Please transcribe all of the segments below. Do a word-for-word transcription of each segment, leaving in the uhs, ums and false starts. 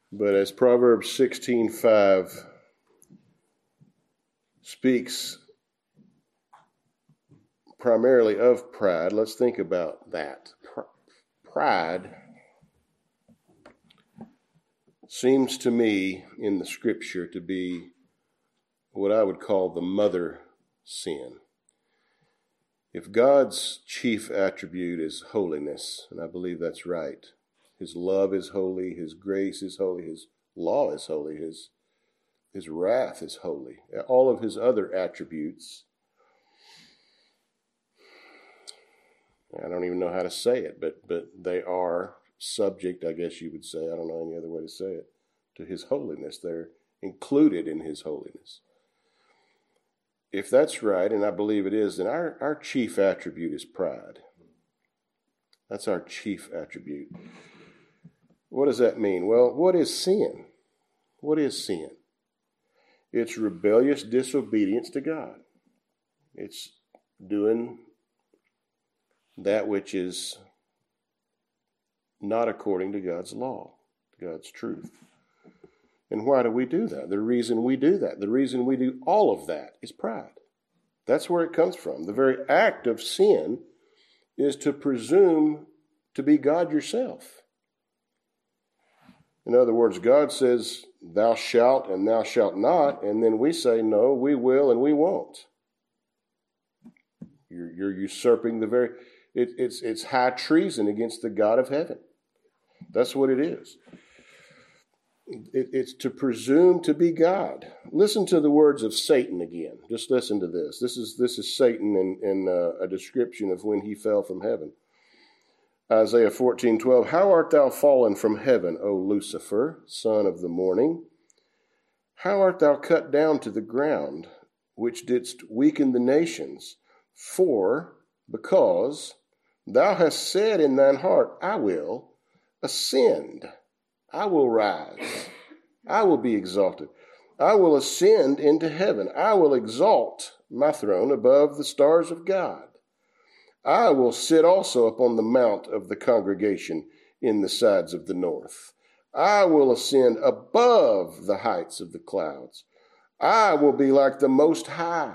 But as Proverbs sixteen five speaks primarily of pride, let's think about that. Pride seems to me in the scripture to be what I would call the mother sin. If God's chief attribute is holiness, and I believe that's right, his love is holy, his grace is holy, his law is holy, his, his wrath is holy, all of his other attributes, I don't even know how to say it, but but they are subject, I guess you would say, I don't know any other way to say it, to his holiness. They're included in his holiness. If that's right, and I believe it is, then our, our chief attribute is pride. That's our chief attribute. What does that mean? Well, what is sin? What is sin? It's rebellious disobedience to God. It's doing that which is not according to God's law, God's truth. And why do we do that? The reason we do that, the reason we do all of that is pride. That's where it comes from. The very act of sin is to presume to be God yourself. In other words, God says, thou shalt and thou shalt not, and then we say, no, we will and we won't. You're, you're usurping the very... It, it's, it's high treason against the God of heaven. That's what it is. It, it's to presume to be God. Listen to the words of Satan again. Just listen to this. This is this is Satan in, in uh, a description of when he fell from heaven. Isaiah fourteen twelve. How art thou fallen from heaven, O Lucifer, son of the morning? How art thou cut down to the ground, which didst weaken the nations? For, because thou hast said in thine heart, I will ascend. I will rise. I will be exalted. I will ascend into heaven. I will exalt my throne above the stars of God. I will sit also upon the mount of the congregation in the sides of the north. I will ascend above the heights of the clouds. I will be like the Most High.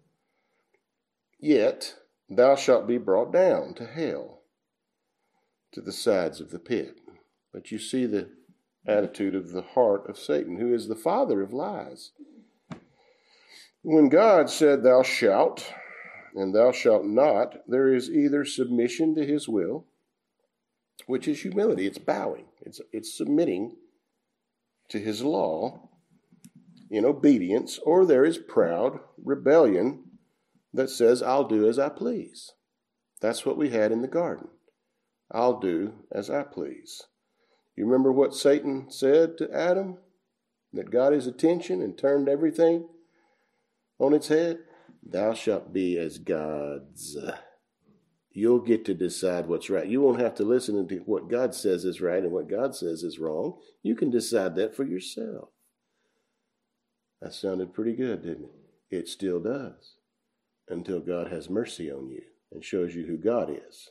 Yet thou shalt be brought down to hell, to the sides of the pit. But you see the attitude of the heart of Satan, who is the father of lies. When God said, thou shalt, and thou shalt not, there is either submission to his will, which is humility, it's bowing, it's, it's submitting to his law in obedience, or there is proud rebellion that says, I'll do as I please. That's what we had in the garden. I'll do as I please. You remember what Satan said to Adam? That got his attention and turned everything on its head? Thou shalt be as gods. You'll get to decide what's right. You won't have to listen to what God says is right and what God says is wrong. You can decide that for yourself. That sounded pretty good, didn't it? It still does. Until God has mercy on you and shows you who God is.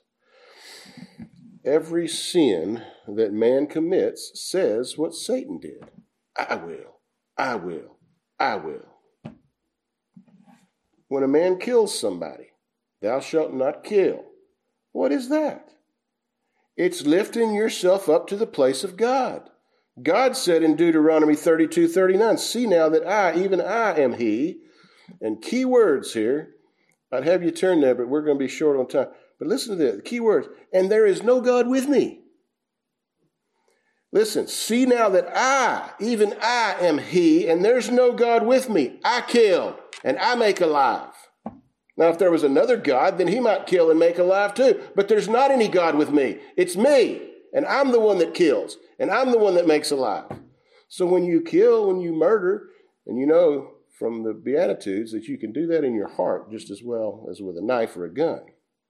Every sin that man commits says what Satan did. I will, I will, I will. When a man kills somebody, thou shalt not kill. What is that? It's lifting yourself up to the place of God. God said in Deuteronomy thirty-two thirty-nine, see now that I, even I am he. And key words here, I'd have you turn there, but we're going to be short on time. But listen to this, the key words, and there is no God with me. Listen, see now that I, even I am he, and there's no God with me. I kill, and I make alive. Now, if there was another God, then he might kill and make alive too. But there's not any God with me. It's me, and I'm the one that kills, and I'm the one that makes alive. So when you kill, when you murder, and you know from the Beatitudes that you can do that in your heart just as well as with a knife or a gun.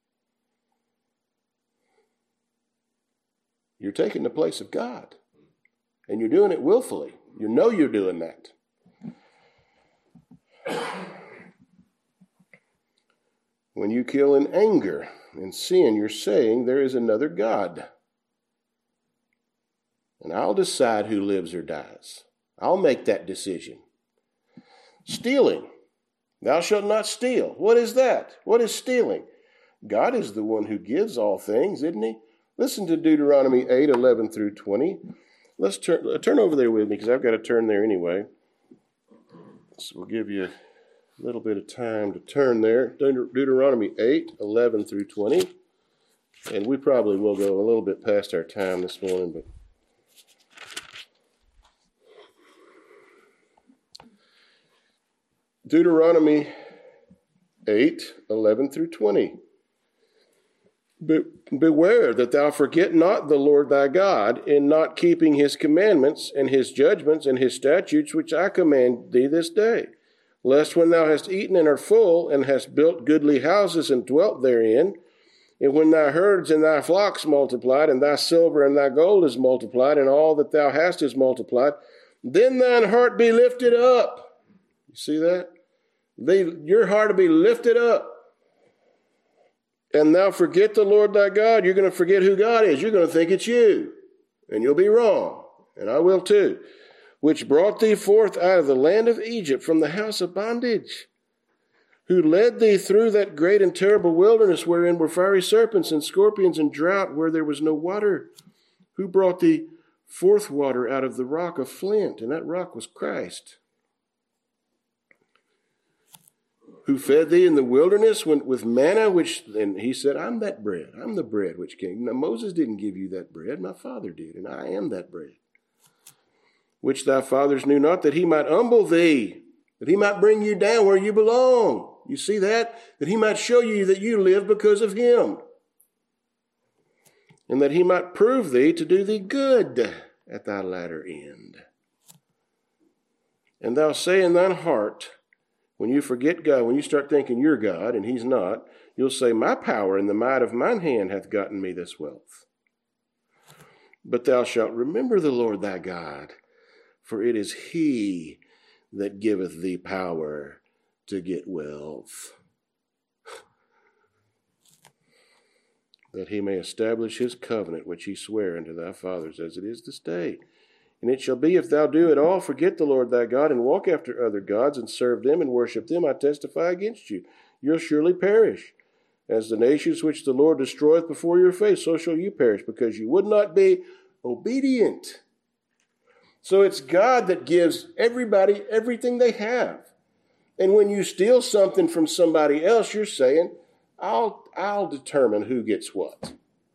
You're taking the place of God. And you're doing it willfully. You know you're doing that. When you kill in anger and sin, you're saying there is another God. And I'll decide who lives or dies. I'll make that decision. Stealing. Thou shalt not steal. What is that? What is stealing? God is the one who gives all things, isn't he? Listen to Deuteronomy eight, eleven through twenty. Let's turn, turn over there with me because I've got to turn there anyway. So we'll give you a little bit of time to turn there. Deuteronomy eight, eleven through twenty. And we probably will go a little bit past our time this morning, but Deuteronomy eight, eleven through twenty. Be- beware that thou forget not the Lord thy God in not keeping his commandments and his judgments and his statutes which I command thee this day. Lest when thou hast eaten and are full, and hast built goodly houses and dwelt therein, and when thy herds and thy flocks multiplied, and thy silver and thy gold is multiplied, and all that thou hast is multiplied, then thine heart be lifted up. You see that? They, your heart will be lifted up. And thou forget the Lord thy God. You're going to forget who God is. You're going to think it's you. And you'll be wrong. And I will too. Which brought thee forth out of the land of Egypt from the house of bondage. Who led thee through that great and terrible wilderness wherein were fiery serpents and scorpions and drought where there was no water. Who brought thee forth water out of the rock of flint. And that rock was Christ. Who fed thee in the wilderness with manna, which, and he said, I'm that bread. I'm the bread which came. Now, Moses didn't give you that bread. My Father did, and I am that bread. Which thy fathers knew not, that he might humble thee, that he might bring you down where you belong. You see that? That he might show you that you live because of him. And that he might prove thee to do thee good at thy latter end. And thou say in thine heart, when you forget God, when you start thinking you're God and he's not, you'll say, my power and the might of mine hand hath gotten me this wealth. But thou shalt remember the Lord thy God, for it is he that giveth thee power to get wealth, that he may establish his covenant which he sware unto thy fathers as it is this day. And it shall be, if thou do at all forget the Lord thy God, and walk after other gods, and serve them, and worship them, I testify against you. You'll surely perish. As the nations which the Lord destroyeth before your face, so shall you perish, because you would not be obedient. So it's God that gives everybody everything they have. And when you steal something from somebody else, you're saying, I'll, I'll determine who gets what.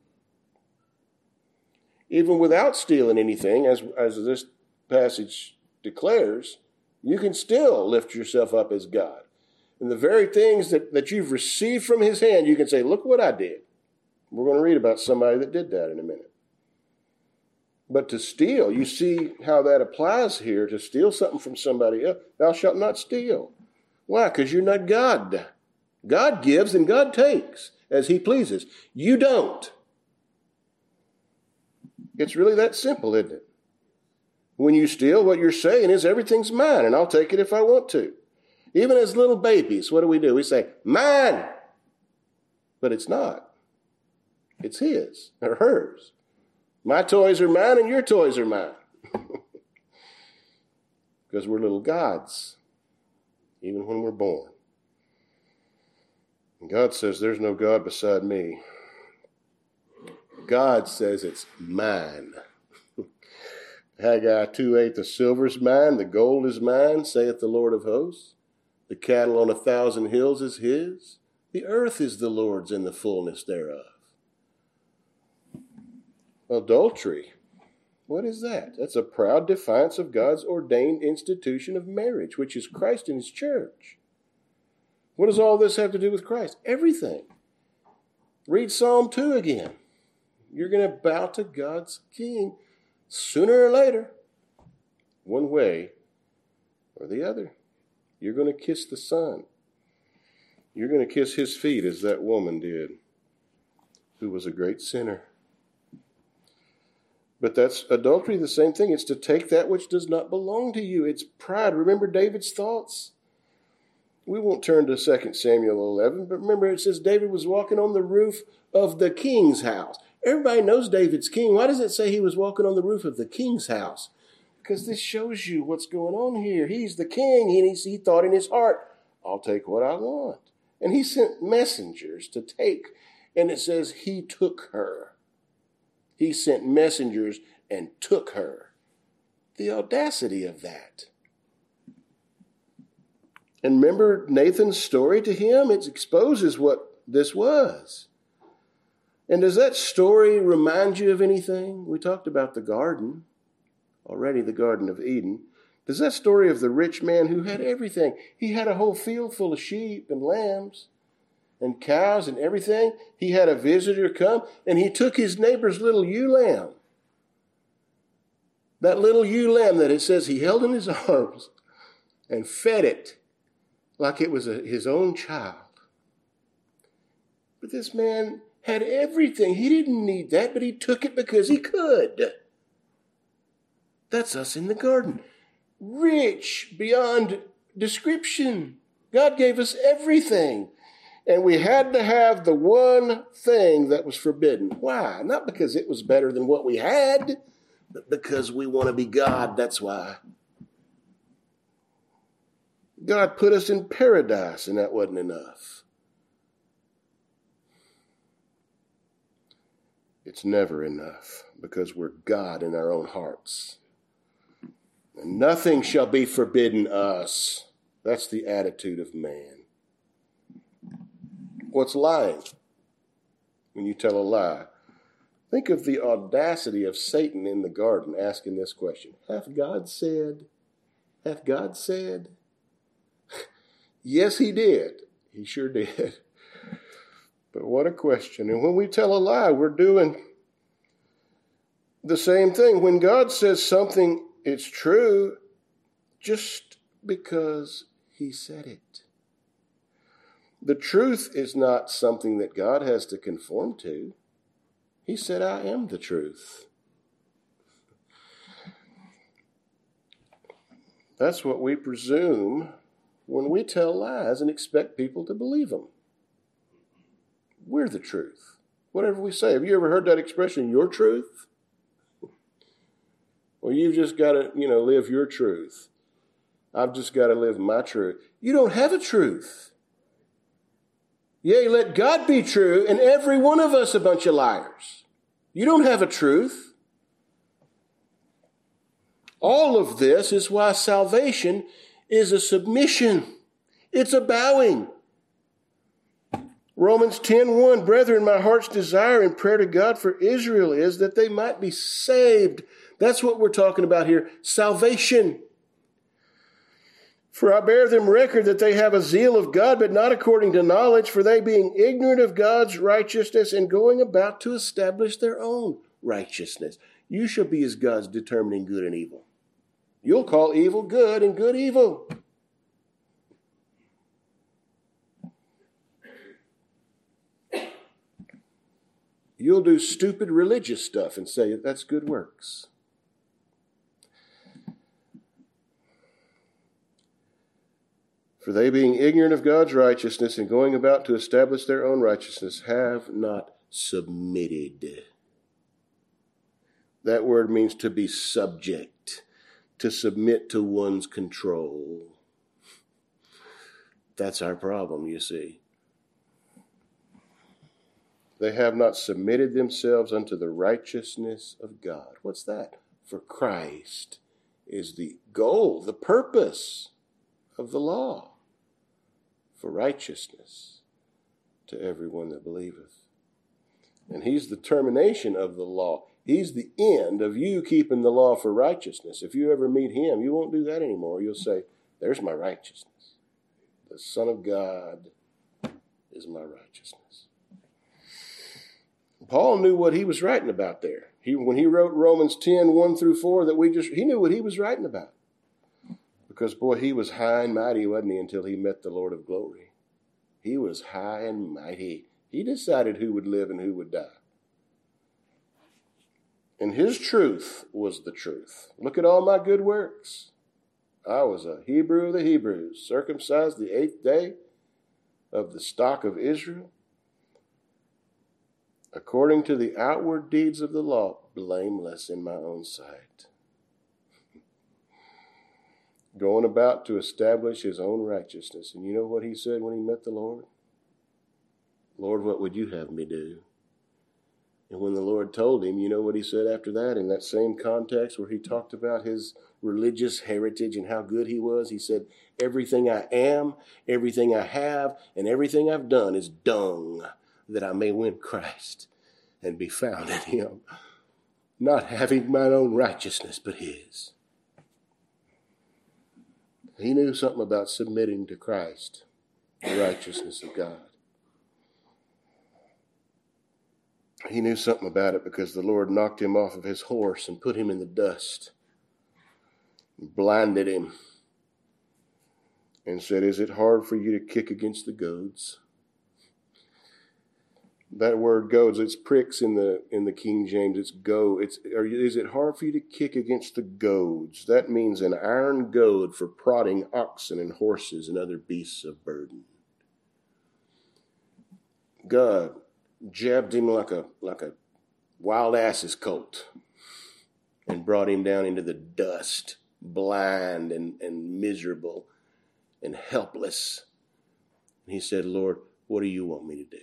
Even without stealing anything, as, as this passage declares, you can still lift yourself up as God. And the very things that, that you've received from his hand, you can say, look what I did. We're going to read about somebody that did that in a minute. But to steal, you see how that applies here, to steal something from somebody else. Thou shalt not steal. Why? Because you're not God. God gives and God takes as he pleases. You don't. It's really that simple, isn't it? When you steal, what you're saying is everything's mine, and I'll take it if I want to. Even as little babies, what do we do? We say, mine! But it's not. It's his or hers. My toys are mine and your toys are mine. Because we're little gods, even when we're born. And God says, there's no God beside me. God says it's mine. Haggai two eight, the silver is mine, the gold is mine, saith the Lord of hosts. The cattle on a thousand hills is his. The earth is the Lord's and the fullness thereof. Adultery. What is that? That's a proud defiance of God's ordained institution of marriage, which is Christ and his church. What does all this have to do with Christ? Everything. Read Psalm two again. You're going to bow to God's King sooner or later, one way or the other. You're going to kiss the Son. You're going to kiss his feet as that woman did, who was a great sinner. But that's adultery, the same thing. It's to take that which does not belong to you. It's pride. Remember David's thoughts? We won't turn to Second Samuel eleven, but remember it says David was walking on the roof of the king's house. Everybody knows David's king. Why does it say he was walking on the roof of the king's house? Because this shows you what's going on here. He's the king. He, he thought in his heart, I'll take what I want. And he sent messengers to take. And it says he took her. He sent messengers and took her. The audacity of that. And remember Nathan's story to him? It exposes what this was. And does that story remind you of anything? We talked about the garden, already the Garden of Eden. Does that story of the rich man who had everything? He had a whole field full of sheep and lambs and cows and everything. He had a visitor come and he took his neighbor's little ewe lamb. That little ewe lamb that it says he held in his arms and fed it like it was a, his own child. But this man had everything. He didn't need that, but he took it because he could. That's us in the garden. Rich beyond description. God gave us everything. And we had to have the one thing that was forbidden. Why? Not because it was better than what we had, but because we want to be God. That's why. God put us in paradise, and that wasn't enough. It's never enough because we're God in our own hearts. And nothing shall be forbidden us. That's the attitude of man. What's lying? When you tell a lie. Think of the audacity of Satan in the garden asking this question. Hath God said? Hath God said? Yes, he did. He sure did. But what a question. And when we tell a lie, we're doing the same thing. When God says something, it's true just because he said it. The truth is not something that God has to conform to. He said, I am the truth. That's what we presume when we tell lies and expect people to believe them. We're the truth. Whatever we say. Have you ever heard that expression, your truth? Well, you've just got to, you know, live your truth. I've just got to live my truth. You don't have a truth. Yea, let God be true and every one of us a bunch of liars. You don't have a truth. All of this is why salvation is a submission. It's a bowing. Romans ten one, brethren, my heart's desire and prayer to God for Israel is that they might be saved. That's what we're talking about here, salvation. For I bear them record that they have a zeal of God, but not according to knowledge, for they being ignorant of God's righteousness and going about to establish their own righteousness. You shall be as God's determining good and evil. You'll call evil good and good evil. You'll do stupid religious stuff and say that's good works. For they being ignorant of God's righteousness and going about to establish their own righteousness have not submitted. That word means to be subject, to submit to one's control. That's our problem, you see. They have not submitted themselves unto the righteousness of God. What's that? For Christ is the goal, the purpose of the law, for righteousness to everyone that believeth. And he's the termination of the law. He's the end of you keeping the law for righteousness. If you ever meet him, you won't do that anymore. You'll say, there's my righteousness. The Son of God is my righteousness. Paul knew what he was writing about there. He, when he wrote Romans ten, one through four, that we just, he knew what he was writing about. Because, boy, he was high and mighty, wasn't he, until he met the Lord of glory. He was high and mighty. He decided who would live and who would die. And his truth was the truth. Look at all my good works. I was a Hebrew of the Hebrews, circumcised the eighth day of the stock of Israel. according to the outward deeds of the law, blameless in my own sight. Going about to establish his own righteousness. And you know what he said when he met the Lord? Lord, what would you have me do? And when the Lord told him, you know what he said after that? In that same context where he talked about his religious heritage and how good he was, he said, everything I am, everything I have, and everything I've done is dung, that I may win Christ and be found in him, not having mine own righteousness, but his. He knew something about submitting to Christ, the righteousness of God. He knew something about it because the Lord knocked him off of his horse and put him in the dust, blinded him, and said, is it hard for you to kick against the goads? That word goads, it's pricks in the in the King James. It's go. It's are you, is it hard for you to kick against the goads? That means an iron goad for prodding oxen and horses and other beasts of burden. God jabbed him like a like a wild ass's colt and brought him down into the dust, blind and, and miserable and helpless. And he said, Lord, what do you want me to do?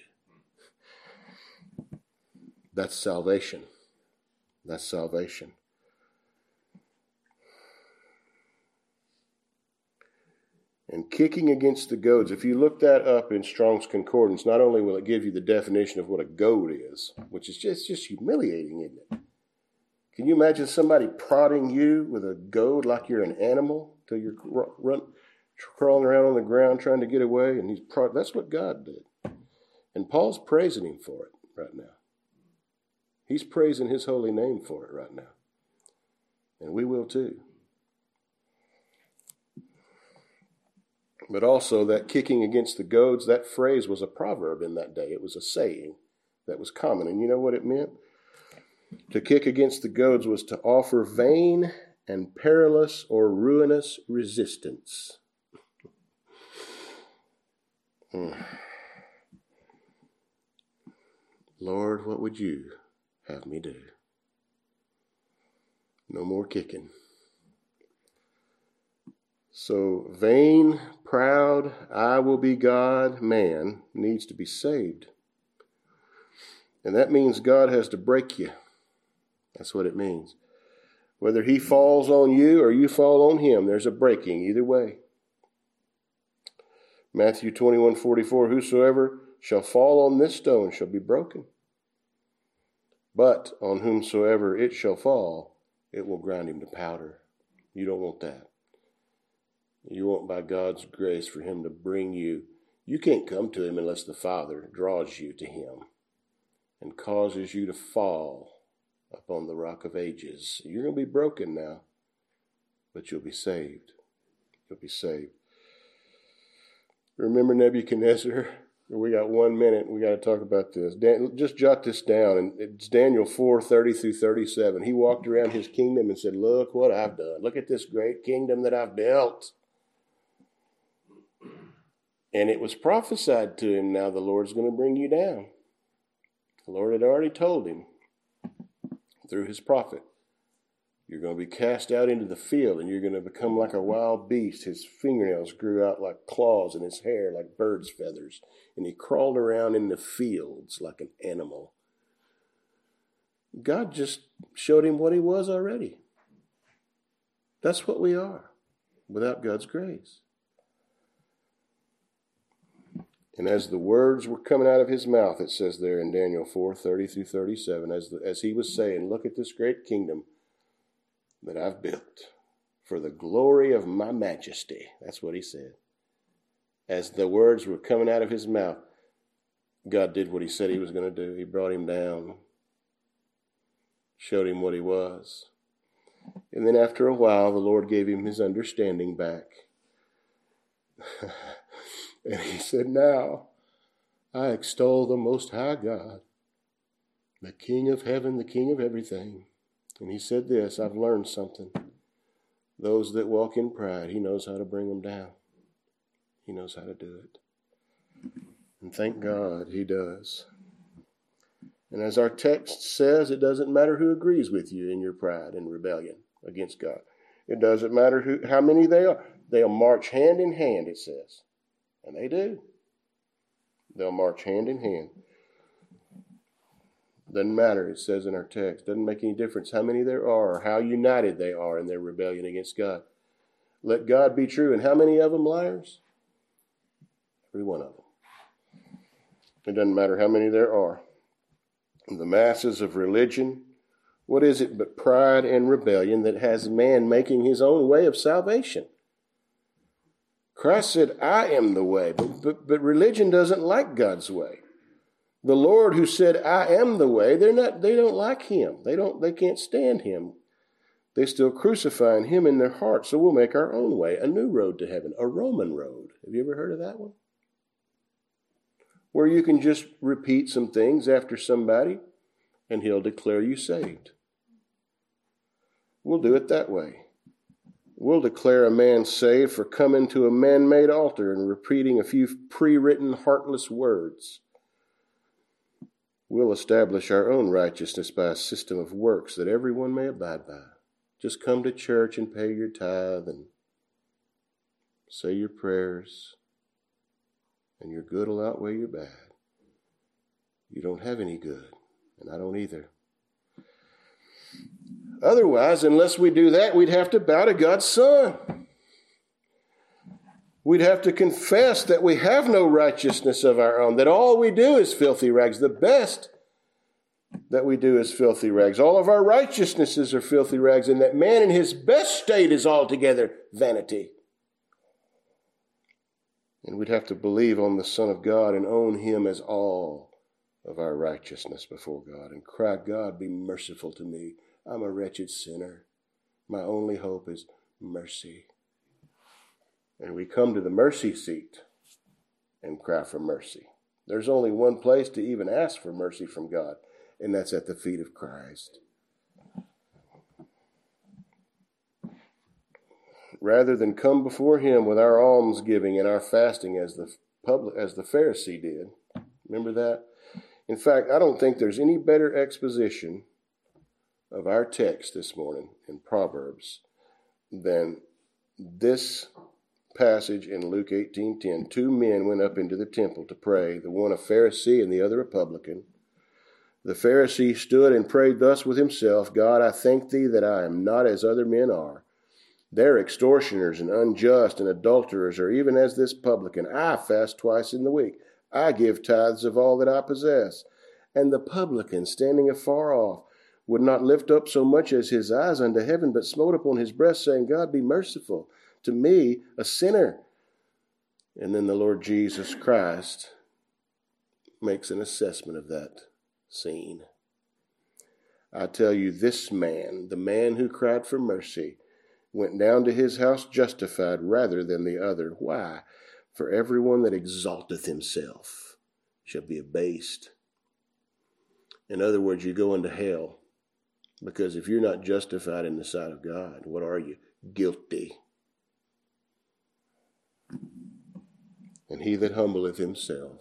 That's salvation. That's salvation. And kicking against the goads, if you look that up in Strong's Concordance, not only will it give you the definition of what a goad is, which is just, just humiliating, isn't it? Can you imagine somebody prodding you with a goad like you're an animal till you're run, crawling around on the ground trying to get away? And he's prod, that's what God did. And Paul's praising him for it right now. He's praising his holy name for it right now. And we will too. But also that kicking against the goads, that phrase was a proverb in that day. It was a saying that was common. And you know what it meant? To kick against the goads was to offer vain and perilous or ruinous resistance. Hmm. Lord, what would you have me do? No more kicking. So vain, proud, I will be God man needs to be saved. And that means God has to break you. That's what it means. Whether he falls on you or you fall on him, there's a breaking either way. Matthew twenty-one forty-four, whosoever shall fall on this stone shall be broken. But on whomsoever it shall fall, it will grind him to powder. You don't want that. You want, by God's grace, for him to bring you. You can't come to him unless the Father draws you to him and causes you to fall upon the rock of ages. You're going to be broken now, but you'll be saved. You'll be saved. Remember Nebuchadnezzar? We got one minute. We got to talk about this. Dan, just jot this down. And it's Daniel four thirty through thirty-seven. He walked around his kingdom and said, look what I've done. Look at this great kingdom that I've built. And it was prophesied to him, now the Lord's going to bring you down. The Lord had already told him through his prophet, you're going to be cast out into the field and you're going to become like a wild beast. His fingernails grew out like claws and his hair like bird's feathers. And he crawled around in the fields like an animal. God just showed him what he was already. That's what we are without God's grace. And as the words were coming out of his mouth, it says there in Daniel four thirty through thirty-seven, as, the, as he was saying, look at this great kingdom that I've built for the glory of my majesty. That's what he said. As the words were coming out of his mouth, God did what he said he was going to do. He brought him down, showed him what he was. And then after a while, the Lord gave him his understanding back. And he said, now I extol the Most High God, the King of heaven, the King of everything. And he said this, I've learned something. Those that walk in pride, he knows how to bring them down. He knows how to do it. And thank God he does. And as our text says, it doesn't matter who agrees with you in your pride and rebellion against God. It doesn't matter who, how many they are. They'll march hand in hand, it says. And they do. They'll march hand in hand. Doesn't matter, it says in our text. Doesn't make any difference how many there are or how united they are in their rebellion against God. Let God be true. And how many of them liars? Every one of them. It doesn't matter how many there are. The masses of religion, what is it but pride and rebellion that has man making his own way of salvation? Christ said, I am the way, but, but, but religion doesn't like God's way. The Lord who said, I am the way, they're not, they don't like him. They don't, they can't stand him. They still crucifying him in their heart. So we'll make our own way, a new road to heaven, a Roman road. Have you ever heard of that one? Where you can just repeat some things after somebody and he'll declare you saved. We'll do it that way. We'll declare a man saved for coming to a man-made altar and repeating a few pre-written heartless words. We'll establish our own righteousness by a system of works that everyone may abide by. Just come to church and pay your tithe and say your prayers, and your good will outweigh your bad. You don't have any good, and I don't either. Otherwise, unless we do that, we'd have to bow to God's Son. We'd have to confess that we have no righteousness of our own, that all we do is filthy rags. The best that we do is filthy rags. All of our righteousnesses are filthy rags, and that man in his best state is altogether vanity. And we'd have to believe on the Son of God and own him as all of our righteousness before God and cry, God, be merciful to me. I'm a wretched sinner. My only hope is mercy. And we come to the mercy seat and cry for mercy. There's only one place to even ask for mercy from God, and that's at the feet of Christ. Rather than come before him with our almsgiving and our fasting as the public, as the Pharisee did. Remember that? In fact, I don't think there's any better exposition of our text this morning in Proverbs than this passage in Luke eighteen ten. Two men went up into the temple to pray, the one a Pharisee and the other a publican. The Pharisee stood and prayed thus with himself, God, I thank thee that I am not as other men are. They're extortioners and unjust and adulterers, or even as this publican. I fast twice in the week. I give tithes of all that I possess. And the publican, standing afar off, would not lift up so much as his eyes unto heaven, but smote upon his breast, saying, God, be merciful to me, a sinner. And then the Lord Jesus Christ makes an assessment of that scene. I tell you, this man, the man who cried for mercy, went down to his house justified rather than the other. Why? For everyone that exalteth himself shall be abased. In other words, you go into hell. Because if you're not justified in the sight of God, what are you? Guilty. And he that humbleth himself,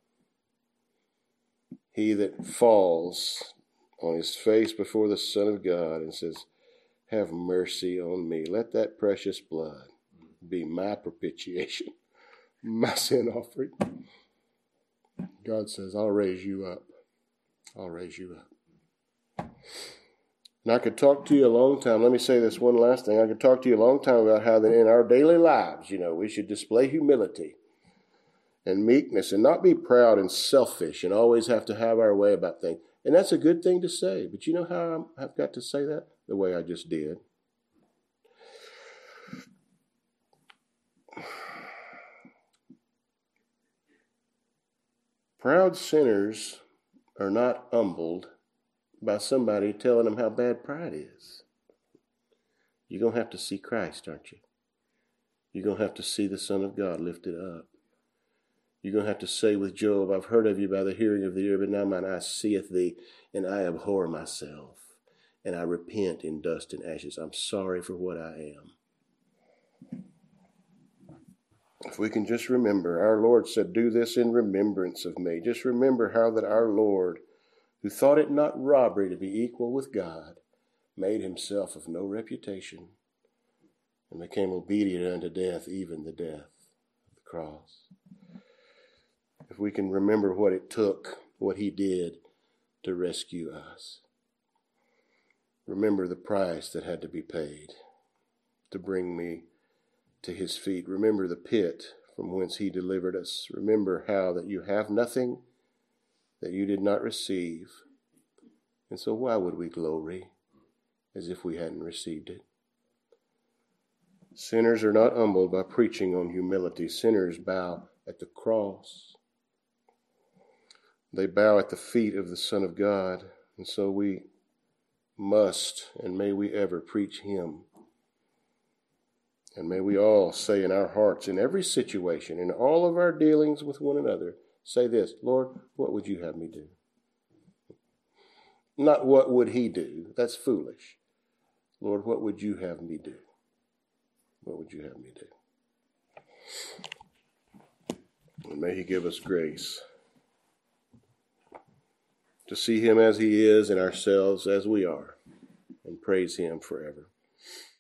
he that falls on his face before the Son of God and says, have mercy on me. Let that precious blood be my propitiation, my sin offering. God says, I'll raise you up. I'll raise you up. And I could talk to you a long time. Let me say this one last thing. I could talk to you a long time about how that in our daily lives, you know, we should display humility and meekness and not be proud and selfish and always have to have our way about things. And that's a good thing to say. But you know how I've got to say that? The way I just did. Proud sinners are not humbled by somebody telling them how bad pride is. You're going to have to see Christ, aren't you? You're going to have to see the Son of God lifted up. You're going to have to say with Job, I've heard of you by the hearing of the ear, but now mine eye seeth thee, and I abhor myself, and I repent in dust and ashes. I'm sorry for what I am. If we can just remember, our Lord said, do this in remembrance of me. Just remember how that our Lord, who thought it not robbery to be equal with God, made himself of no reputation, and became obedient unto death, even the death of the cross. If we can remember what it took, what he did to rescue us. Remember the price that had to be paid to bring me to his feet. Remember the pit from whence he delivered us. Remember how that you have nothing that you did not receive. And so why would we glory as if we hadn't received it? Sinners are not humbled by preaching on humility. Sinners bow at the cross. They bow at the feet of the Son of God. And so we must, and may we ever preach him. And may we all say in our hearts, in every situation, in all of our dealings with one another, say this: Lord, what would you have me do? Not what would he do? That's foolish. Lord, what would you have me do? What would you have me do? And may he give us grace to see him as he is and ourselves as we are, and praise him forever.